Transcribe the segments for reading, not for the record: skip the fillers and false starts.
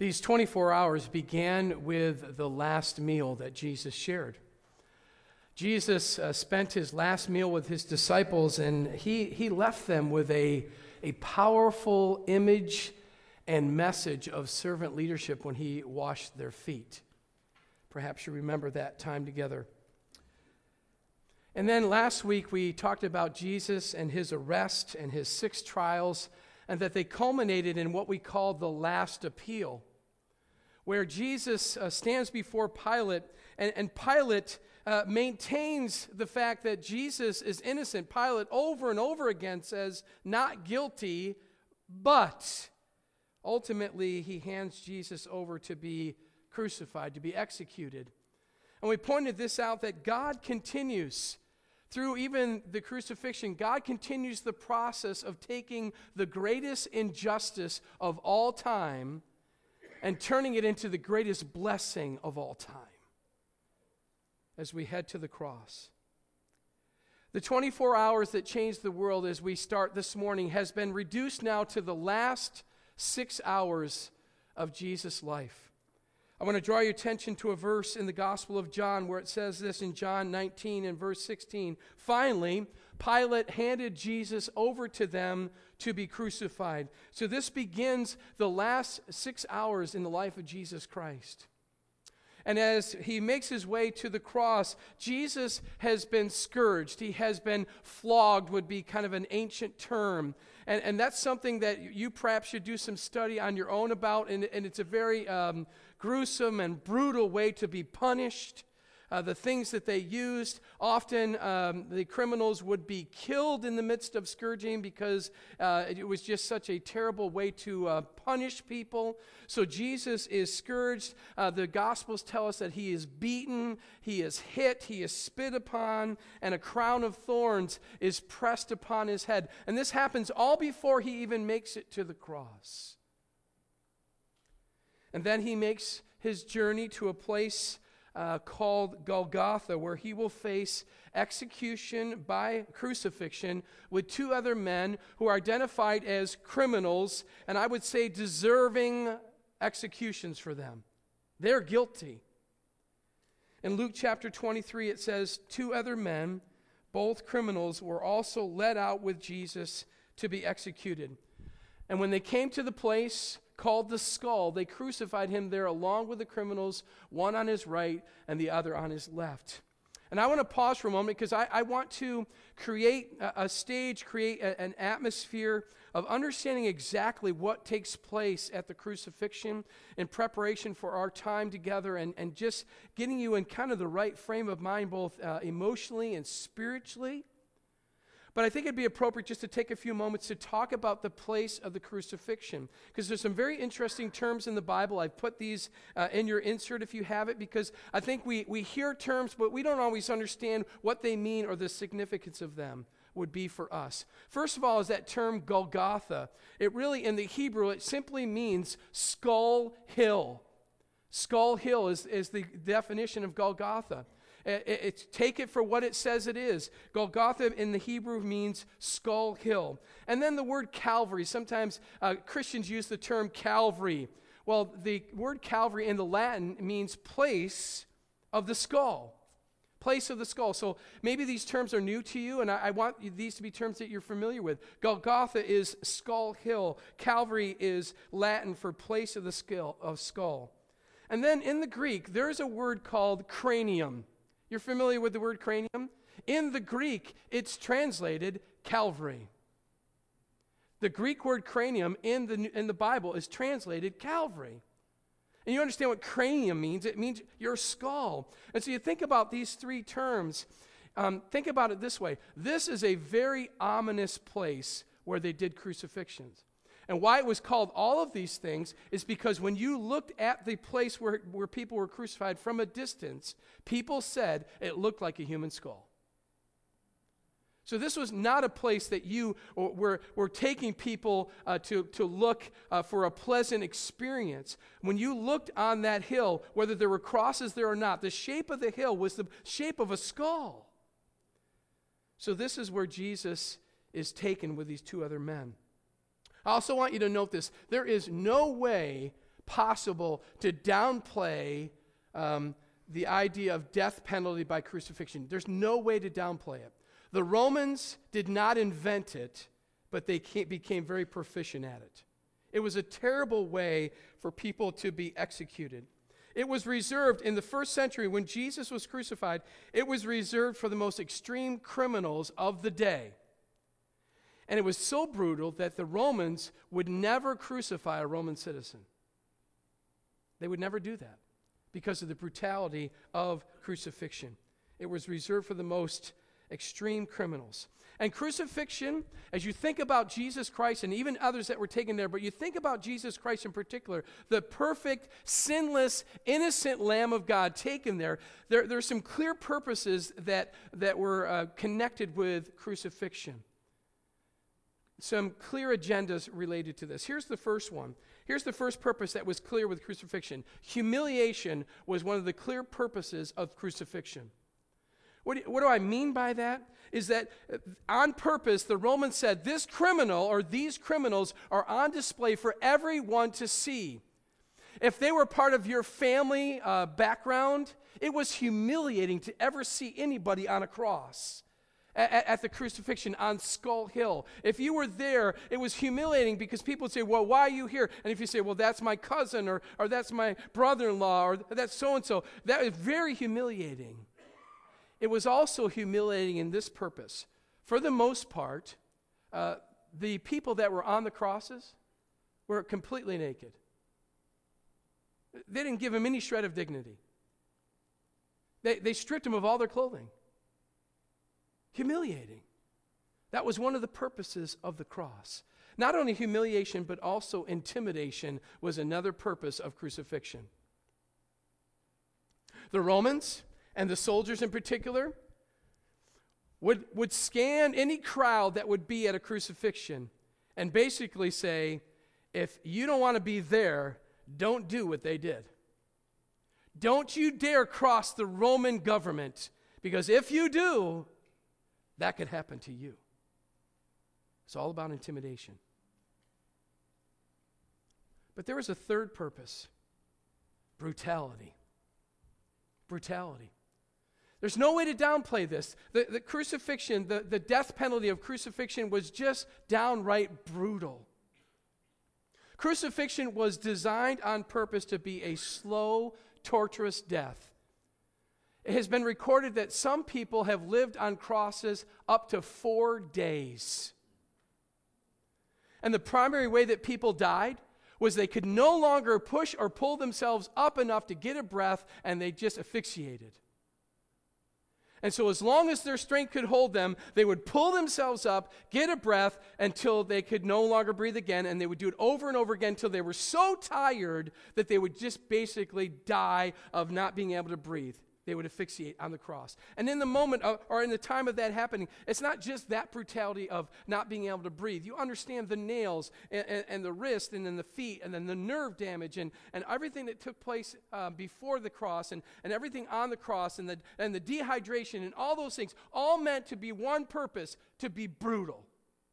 These 24 hours began with the last meal that Jesus shared. Jesus spent his last meal with his disciples, and he left them with a powerful image and message of servant leadership when he washed their feet. Perhaps you remember that time together. And then last week we talked about Jesus and his arrest and his 6 trials, and that they culminated in what we call the last appeal, where Jesus stands before Pilate, and Pilate maintains the fact that Jesus is innocent. Pilate over and over again says, not guilty, but ultimately he hands Jesus over to be crucified, to be executed. And we pointed this out, that God continues, through even the crucifixion, God continues the process of taking the greatest injustice of all time and turning it into the greatest blessing of all time as we head to the cross. The 24 hours that changed the world as we start this morning has been reduced now to the last 6 hours of Jesus' life. I want to draw your attention to a verse in the Gospel of John where it says this in John 19 and verse 16. Finally, Pilate handed Jesus over to them to be crucified. So this begins the last 6 hours in the life of Jesus Christ. And as he makes his way to the cross, Jesus has been scourged. He has been flogged, would be kind of an ancient term. And that's something that you perhaps should do some study on your own about. And it's a very gruesome and brutal way to be punished. The things that they used, often the criminals would be killed in the midst of scourging because it was just such a terrible way to punish people. So Jesus is scourged. The Gospels tell us that he is beaten, he is hit, he is spit upon, and a crown of thorns is pressed upon his head. And this happens all before he even makes it to the cross. And then he makes his journey to a place called Golgotha, where he will face execution by crucifixion with 2 other men who are identified as criminals, and I would say deserving executions for them. They're guilty. In Luke chapter 23, it says, 2 other men, both criminals, were also led out with Jesus to be executed. And when they came to the place called the Skull, they crucified him there along with the criminals, one on his right and the other on his left. And I want to pause for a moment because I want to create a stage, create an atmosphere of understanding exactly what takes place at the crucifixion in preparation for our time together, and just getting you in kind of the right frame of mind, both emotionally and spiritually. But I think it'd be appropriate just to take a few moments to talk about the place of the crucifixion, because there's some very interesting terms in the Bible. I've put these in your insert if you have it, because I think we hear terms, but we don't always understand what they mean or the significance of them would be for us. First of all is that term Golgotha. It really, in the Hebrew, it simply means skull hill. Skull hill is the definition of Golgotha. Take it for what it says it is. Golgotha in the Hebrew means skull hill. And then the word Calvary. Sometimes Christians use the term Calvary. Well, the word Calvary in the Latin means place of the skull. Place of the skull. So maybe these terms are new to you, and I want these to be terms that you're familiar with. Golgotha is skull hill. Calvary is Latin for place of the skull. And then in the Greek, there's a word called cranium. You're familiar with the word cranium? In the Greek, it's translated Calvary. The Greek word cranium in the Bible is translated Calvary. And you understand what cranium means? It means your skull. And so you think about these 3 terms. Think about it this way. This is a very ominous place where they did crucifixions. And why it was called all of these things is because when you looked at the place where people were crucified from a distance, people said it looked like a human skull. So this was not a place that you were taking people to look for a pleasant experience. When you looked on that hill, whether there were crosses there or not, the shape of the hill was the shape of a skull. So this is where Jesus is taken with these 2 other men. I also want you to note this. There is no way possible to downplay the idea of death penalty by crucifixion. There's no way to downplay it. The Romans did not invent it, but they became very proficient at it. It was a terrible way for people to be executed. It was reserved in the first century when Jesus was crucified, it was reserved for the most extreme criminals of the day. And it was so brutal that the Romans would never crucify a Roman citizen. They would never do that because of the brutality of crucifixion. It was reserved for the most extreme criminals. And crucifixion, as you think about Jesus Christ and even others that were taken there, but you think about Jesus Christ in particular, the perfect, sinless, innocent Lamb of God taken there are some clear purposes that were connected with crucifixion. Some clear agendas related to this. Here's the first one. Here's the first purpose that was clear with crucifixion. Humiliation was one of the clear purposes of crucifixion. What do I mean by that? Is that on purpose, the Romans said this criminal or these criminals are on display for everyone to see. If they were part of your family background, it was humiliating to ever see anybody on a cross. At the crucifixion on Skull Hill. If you were there, it was humiliating because people would say, well, why are you here? And if you say, well, that's my cousin or that's my brother-in-law or that's so-and-so, that is very humiliating. It was also humiliating in this purpose. For the most part, the people that were on the crosses were completely naked. They didn't give them any shred of dignity. They stripped them of all their clothing. Humiliating. That was one of the purposes of the cross. Not only humiliation, but also intimidation was another purpose of crucifixion. The Romans, and the soldiers in particular, would scan any crowd that would be at a crucifixion and basically say, if you don't want to be there, don't do what they did. Don't you dare cross the Roman government, because if you do, that could happen to you. It's all about intimidation. But there was a third purpose: brutality. Brutality. There's no way to downplay this. The crucifixion, the death penalty of crucifixion was just downright brutal. Crucifixion was designed on purpose to be a slow, torturous death. It has been recorded that some people have lived on crosses up to 4 days. And the primary way that people died was they could no longer push or pull themselves up enough to get a breath, and they just asphyxiated. And so as long as their strength could hold them, they would pull themselves up, get a breath until they could no longer breathe again, and they would do it over and over again until they were so tired that they would just basically die of not being able to breathe. They would asphyxiate on the cross. And in the moment, or in the time of that happening, it's not just that brutality of not being able to breathe. You understand the nails and the wrist and then the feet and then the nerve damage and everything that took place before the cross and everything on the cross and the dehydration and all those things, all meant to be one purpose: to be brutal.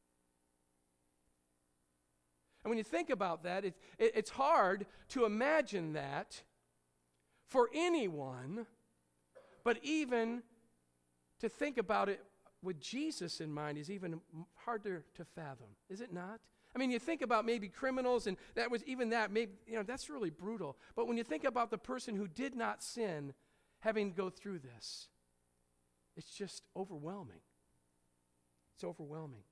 And when you think about that, it's hard to imagine that for anyone. But even to think about it with Jesus in mind is even harder to fathom, is it not? I mean, you think about maybe criminals, and maybe, that's really brutal. But when you think about the person who did not sin having to go through this, it's just overwhelming. It's overwhelming.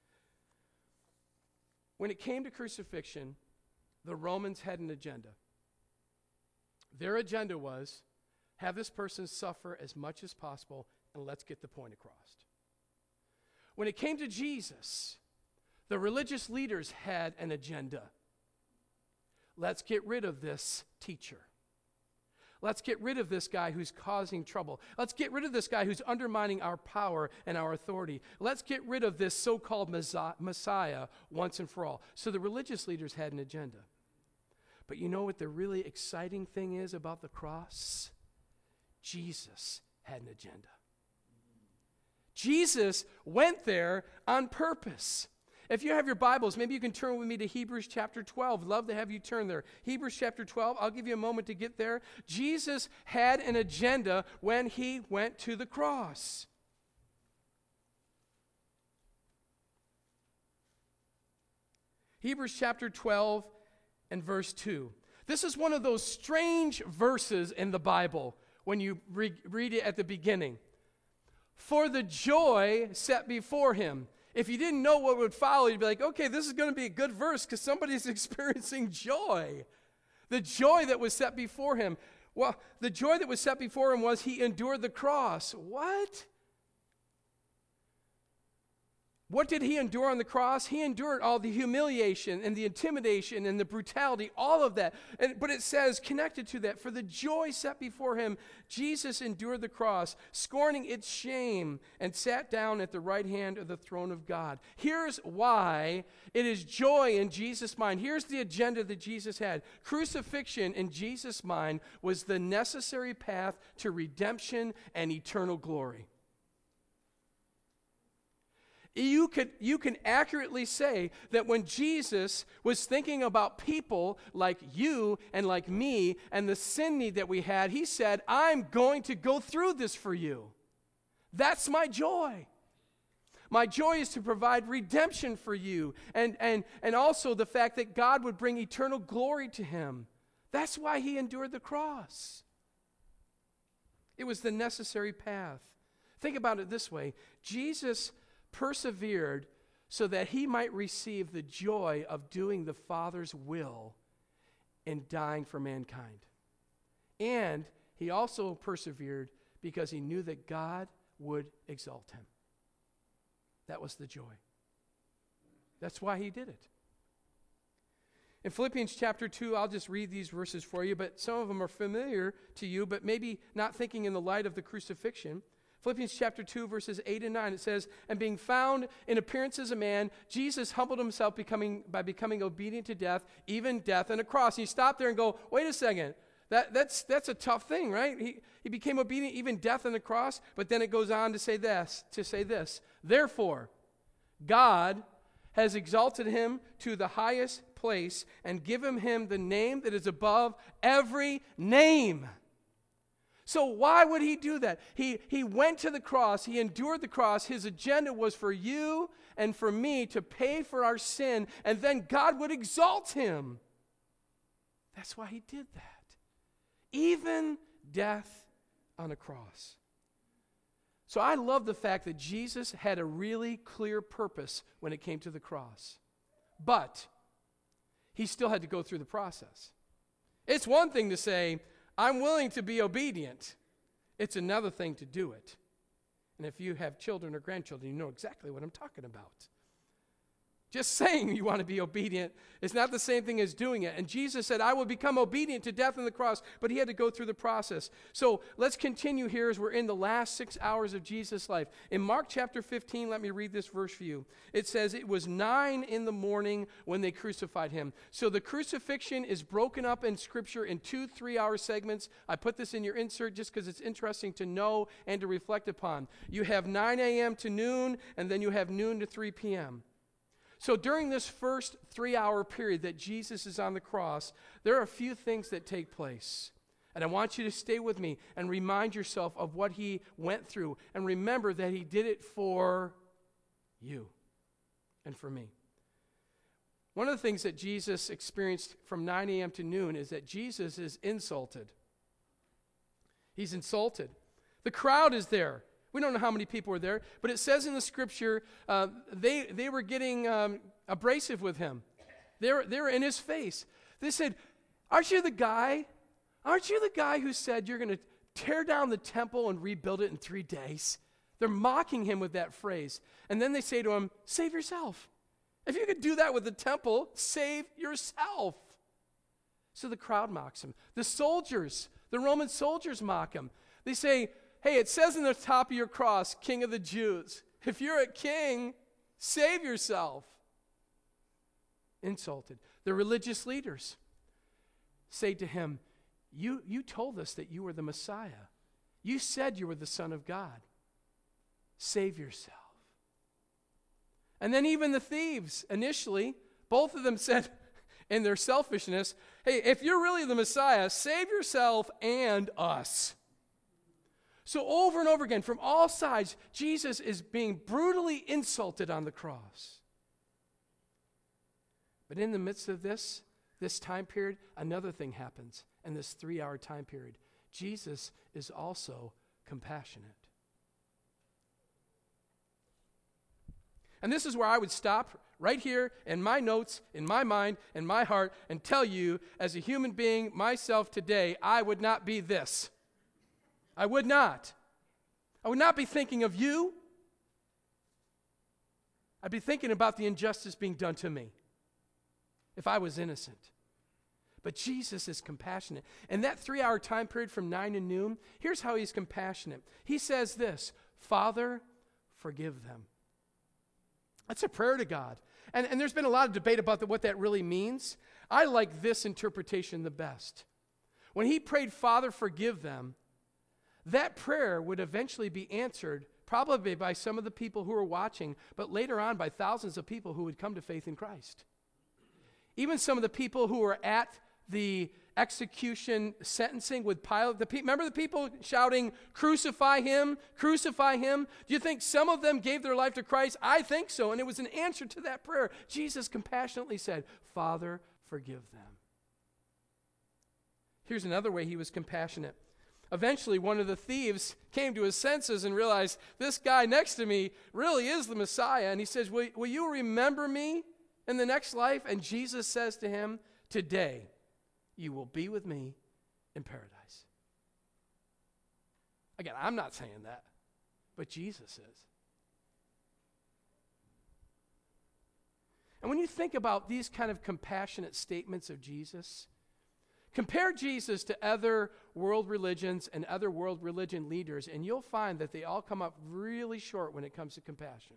When it came to crucifixion, the Romans had an agenda. Their agenda was, have this person suffer as much as possible, and let's get the point across. When it came to Jesus, the religious leaders had an agenda. Let's get rid of this teacher. Let's get rid of this guy who's causing trouble. Let's get rid of this guy who's undermining our power and our authority. Let's get rid of this so-called Messiah once and for all. So the religious leaders had an agenda. But you know what the really exciting thing is about the cross? Jesus had an agenda. Jesus went there on purpose. If you have your Bibles, maybe you can turn with me to Hebrews chapter 12. Love to have you turn there. Hebrews chapter 12, I'll give you a moment to get there. Jesus had an agenda when he went to the cross. Hebrews chapter 12 and verse 2. This is one of those strange verses in the Bible when you read it at the beginning. For the joy set before him. If you didn't know what would follow, you'd be like, okay, this is going to be a good verse because somebody's experiencing joy. The joy that was set before him. Well, the joy that was set before him was he endured the cross. What? What did he endure on the cross? He endured all the humiliation and the intimidation and the brutality, all of that. But it says, connected to that, for the joy set before him, Jesus endured the cross, scorning its shame, and sat down at the right hand of the throne of God. Here's why it is joy in Jesus' mind. Here's the agenda that Jesus had. Crucifixion in Jesus' mind was the necessary path to redemption and eternal glory. You can accurately say that when Jesus was thinking about people like you and like me and the sin need that we had, he said, I'm going to go through this for you. That's my joy. My joy is to provide redemption for you and also the fact that God would bring eternal glory to him. That's why he endured the cross. It was the necessary path. Think about it this way. Jesus persevered so that he might receive the joy of doing the Father's will in dying for mankind. And he also persevered because he knew that God would exalt him. That was the joy. That's why he did it. In Philippians chapter 2, I'll just read these verses for you, but some of them are familiar to you, but maybe not thinking in the light of the crucifixion. Philippians chapter 2, verses 8 and 9, it says, and being found in appearance as a man, Jesus humbled himself by becoming obedient to death, even death on a cross. And you stop there and go, wait a second, that's a tough thing, right? He became obedient, even death on the cross, but then it goes on to say this. Therefore, God has exalted him to the highest place and given him the name that is above every name. So why would he do that? He went to the cross. He endured the cross. His agenda was for you and for me to pay for our sin, and then God would exalt him. That's why he did that. Even death on a cross. So I love the fact that Jesus had a really clear purpose when it came to the cross. But he still had to go through the process. It's one thing to say, I'm willing to be obedient. It's another thing to do it. And if you have children or grandchildren, you know exactly what I'm talking about. Just saying you want to be obedient is not the same thing as doing it. And Jesus said, I will become obedient to death on the cross, but he had to go through the process. So let's continue here as we're in the last 6 hours of Jesus' life. In Mark chapter 15, let me read this verse for you. It says, it was 9 a.m. when they crucified him. So the crucifixion is broken up in Scripture in 2 3-hour segments. I put this in your insert just because it's interesting to know and to reflect upon. You have 9 a.m. to noon, and then you have noon to 3 p.m. So during this first 3-hour period that Jesus is on the cross, there are a few things that take place. And I want you to stay with me and remind yourself of what he went through. And remember that he did it for you and for me. One of the things that Jesus experienced from 9 a.m. to noon is that Jesus is insulted. He's insulted. The crowd is there. We don't know how many people were there, but it says in the Scripture they were getting abrasive with him. They were in his face. They said, aren't you the guy who said you're going to tear down the temple and rebuild it in 3 days? They're mocking him with that phrase. And then they say to him, save yourself. If you could do that with the temple, save yourself. So the crowd mocks him. The Roman soldiers mock him. They say, hey, it says in the top of your cross, King of the Jews. If you're a king, save yourself. Insulted. The religious leaders say to him, you told us that you were the Messiah. You said you were the Son of God. Save yourself. And then even the thieves, initially, both of them said in their selfishness, hey, if you're really the Messiah, save yourself and us. So over and over again, from all sides, Jesus is being brutally insulted on the cross. But in the midst of this time period, another thing happens in this 3-hour time period. Jesus is also compassionate. And this is where I would stop right here in my notes, in my mind, in my heart, and tell you, as a human being, myself today, I would not be this. I would not. I would not be thinking of you. I'd be thinking about the injustice being done to me if I was innocent. But Jesus is compassionate. And that 3-hour time period from 9 to noon, here's how he's compassionate. He says this, Father, forgive them. That's a prayer to God. And there's been a lot of debate about what that really means. I like this interpretation the best. When he prayed, Father, forgive them, that prayer would eventually be answered probably by some of the people who were watching, but later on by thousands of people who would come to faith in Christ. Even some of the people who were at the execution sentencing with Pilate. Remember the people shouting, crucify him, crucify him? Do you think some of them gave their life to Christ? I think so, and it was an answer to that prayer. Jesus compassionately said, Father, forgive them. Here's another way he was compassionate. Eventually, one of the thieves came to his senses and realized, this guy next to me really is the Messiah. And he says, will you remember me in the next life? And Jesus says to him, today you will be with me in paradise. Again, I'm not saying that, but Jesus is. And when you think about these kind of compassionate statements of Jesus, compare Jesus to other world religions and other world religion leaders, and you'll find that they all come up really short when it comes to compassion.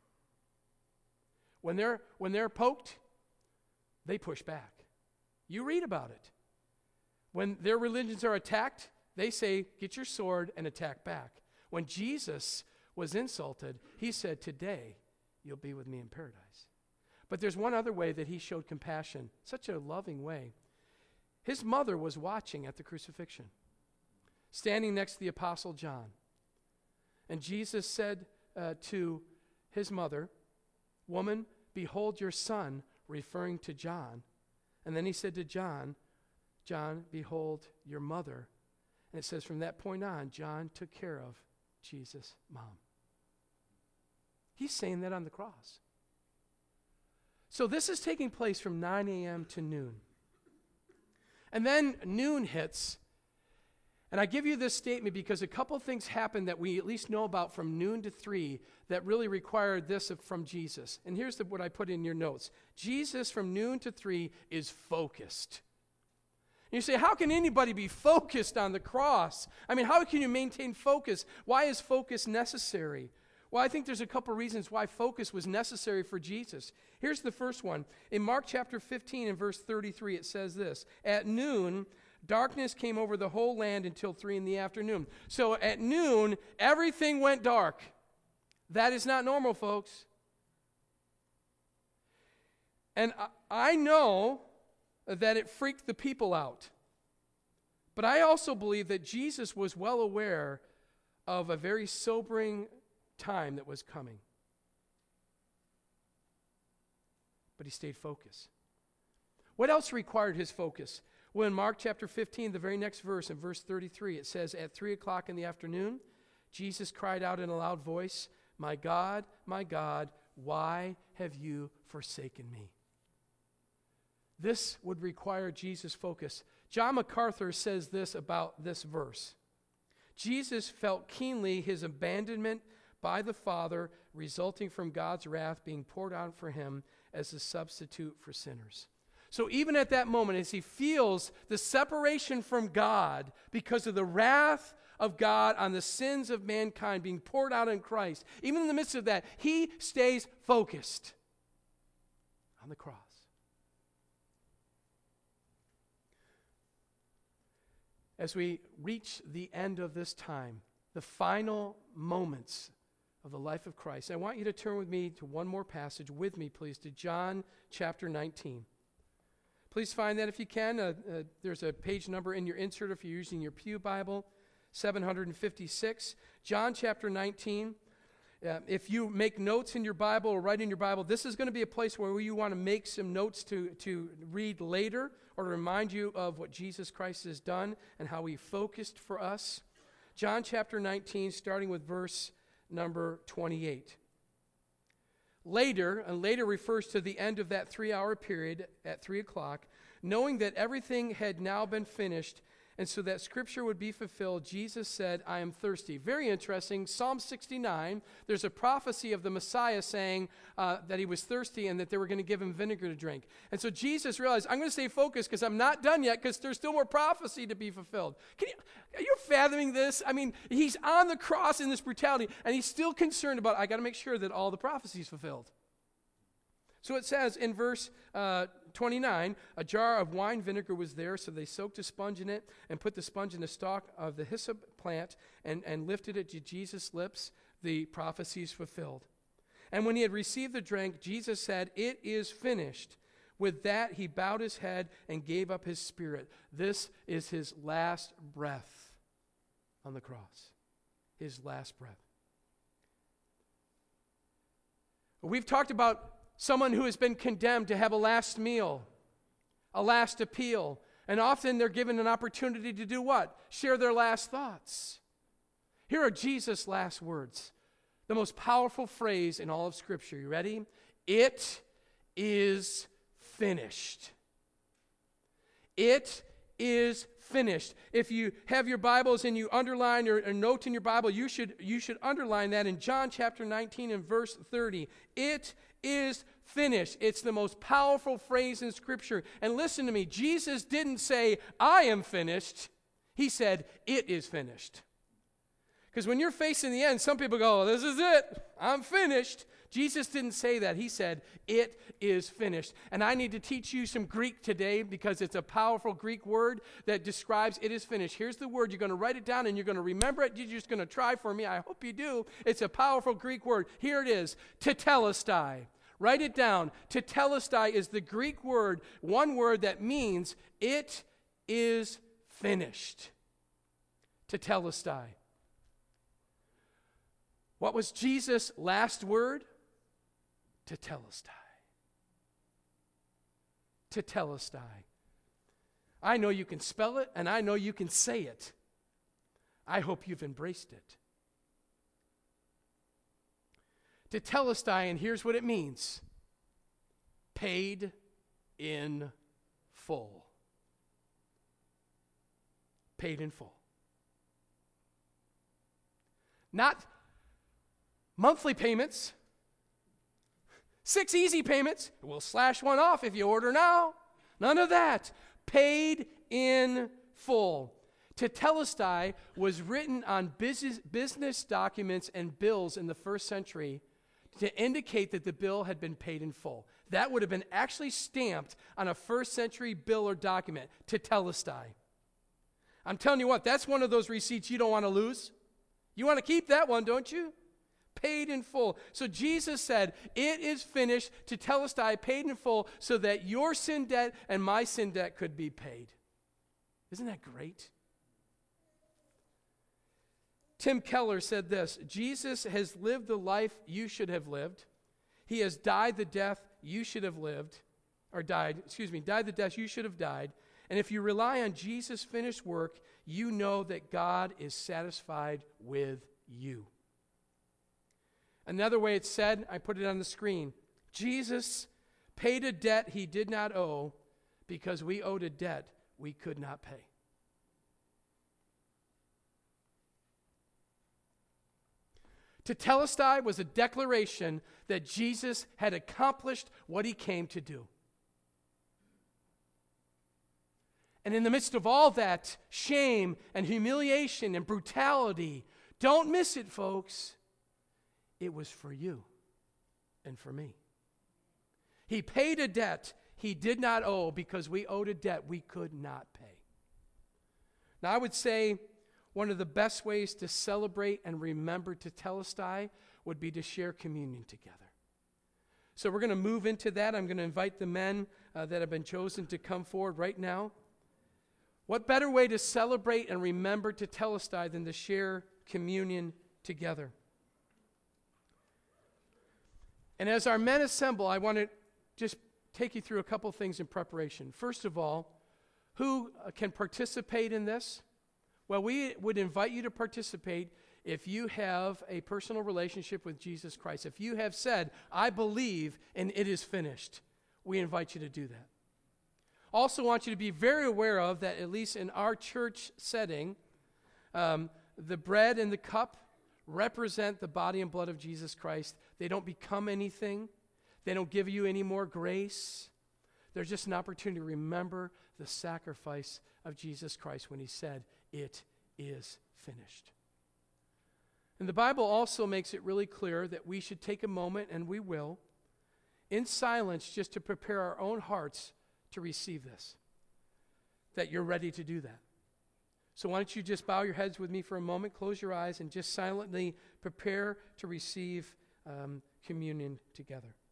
When they're poked, they push back. You read about it. When their religions are attacked, they say, get your sword and attack back. When Jesus was insulted, he said, today you'll be with me in paradise. But there's one other way that he showed compassion, such a loving way. His mother was watching at the crucifixion, standing next to the Apostle John. And Jesus said to his mother, woman, behold your son, referring to John. And then he said to John, John, behold your mother. And it says from that point on, John took care of Jesus' mom. He's saying that on the cross. So this is taking place from 9 a.m. to noon. And then noon hits, and I give you this statement because a couple things happened that we at least know about from noon to 3 that really required this from Jesus. And here's what I put in your notes. Jesus from noon to 3 is focused. And you say, how can anybody be focused on the cross? I mean, how can you maintain focus? Why is focus necessary? Well, I think there's a couple reasons why focus was necessary for Jesus. Here's the first one. In Mark chapter 15 and verse 33, it says this, at noon, darkness came over the whole land until 3 in the afternoon. So at noon, everything went dark. That is not normal, folks. And I know that it freaked the people out. But I also believe that Jesus was well aware of a very sobering time that was coming. But he stayed focused. What else required his focus? Well, in Mark chapter 15, the very next verse, in verse 33, it says, at 3 o'clock in the afternoon, Jesus cried out in a loud voice, my God, why have you forsaken me? This would require Jesus' focus. John MacArthur says this about this verse. Jesus felt keenly his abandonment by the Father, resulting from God's wrath being poured out for him as a substitute for sinners. So even at that moment, as he feels the separation from God because of the wrath of God on the sins of mankind being poured out in Christ, even in the midst of that, he stays focused on the cross. As we reach the end of this time, the final moments of the life of Christ. I want you to turn with me to one more passage with me, please, to John chapter 19. Please find that if you can. There's a page number in your insert if you're using your Pew Bible, 756. John chapter 19. If you make notes in your Bible or write in your Bible, this is going to be a place where you want to make some notes to read later or to remind you of what Jesus Christ has done and how he focused for us. John chapter 19, starting with verse number 28. Later, and later refers to the end of that 3-hour period at 3 o'clock, knowing that everything had now been finished, and so that Scripture would be fulfilled, Jesus said, I am thirsty. Very interesting. Psalm 69, there's a prophecy of the Messiah saying that he was thirsty and that they were going to give him vinegar to drink. And so Jesus realized, I'm going to stay focused because I'm not done yet because there's still more prophecy to be fulfilled. Are you fathoming this? I mean, he's on the cross in this brutality, and he's still concerned about, I got to make sure that all the prophecy is fulfilled. So it says in verse 29, a jar of wine vinegar was there, so they soaked a sponge in it and put the sponge in the stalk of the hyssop plant and lifted it to Jesus' lips. The prophecies fulfilled. And when he had received the drink, Jesus said, it is finished. With that, he bowed his head and gave up his spirit. This is his last breath on the cross. His last breath. We've talked about someone who has been condemned to have a last meal, a last appeal. And often they're given an opportunity to do what? Share their last thoughts. Here are Jesus' last words. The most powerful phrase in all of Scripture. You ready? It is finished. It is finished. If you have your Bibles and you underline or note in your Bible, you should underline that in John chapter 19 and verse 30. It is finished. It's the most powerful phrase in Scripture. And listen to me, Jesus didn't say, I am finished. He said, it is finished. Because when you're facing the end, some people go, this is it. I'm finished. Jesus didn't say that. He said, it is finished. And I need to teach you some Greek today because it's a powerful Greek word that describes it is finished. Here's the word. You're going to write it down and you're going to remember it. You're just going to try for me. I hope you do. It's a powerful Greek word. Here it is, tetelestai. Write it down. Tetelestai is the Greek word, one word that means it is finished. Tetelestai. What was Jesus' last word? Tetelestai. Tetelestai. I know you can spell it, and I know you can say it. I hope you've embraced it. Tetelestai, and here's what it means. Paid in full. Paid in full. Not monthly payments, 6 easy payments. We'll slash one off if you order now. None of that. Paid in full. Tetelestai was written on business documents and bills in the first century to indicate that the bill had been paid in full. That would have been actually stamped on a first century bill or document. Tetelestai. I'm telling you what, that's one of those receipts you don't want to lose. You want to keep that one, don't you? Paid in full. So Jesus said, it is finished, tetelestai, paid in full, so that your sin debt and my sin debt could be paid. Isn't that great? Tim Keller said this, Jesus has lived the life you should have lived. He has died the death you should have lived, died the death you should have died. And if you rely on Jesus' finished work, you know that God is satisfied with you. Another way it's said, I put it on the screen. Jesus paid a debt he did not owe because we owed a debt we could not pay. Tetelestai was a declaration that Jesus had accomplished what he came to do. And in the midst of all that shame and humiliation and brutality, don't miss it, folks. It was for you and for me. He paid a debt he did not owe because we owed a debt we could not pay. Now, I would say one of the best ways to celebrate and remember Tetelestai would be to share communion together. So we're going to move into that. I'm going to invite the men that have been chosen to come forward right now. What better way to celebrate and remember Tetelestai than to share communion together? And as our men assemble, I want to just take you through a couple things in preparation. First of all, who can participate in this? Well, we would invite you to participate if you have a personal relationship with Jesus Christ. If you have said, I believe and it is finished, we invite you to do that. Also want you to be very aware of that, at least in our church setting, the bread and the cup represent the body and blood of Jesus Christ. They don't become anything. They don't give you any more grace. There's just an opportunity to remember the sacrifice of Jesus Christ when he said, it is finished. And the Bible also makes it really clear that we should take a moment, and we will, in silence, just to prepare our own hearts to receive this, that you're ready to do that. So why don't you just bow your heads with me for a moment, close your eyes, and just silently prepare to receive communion together.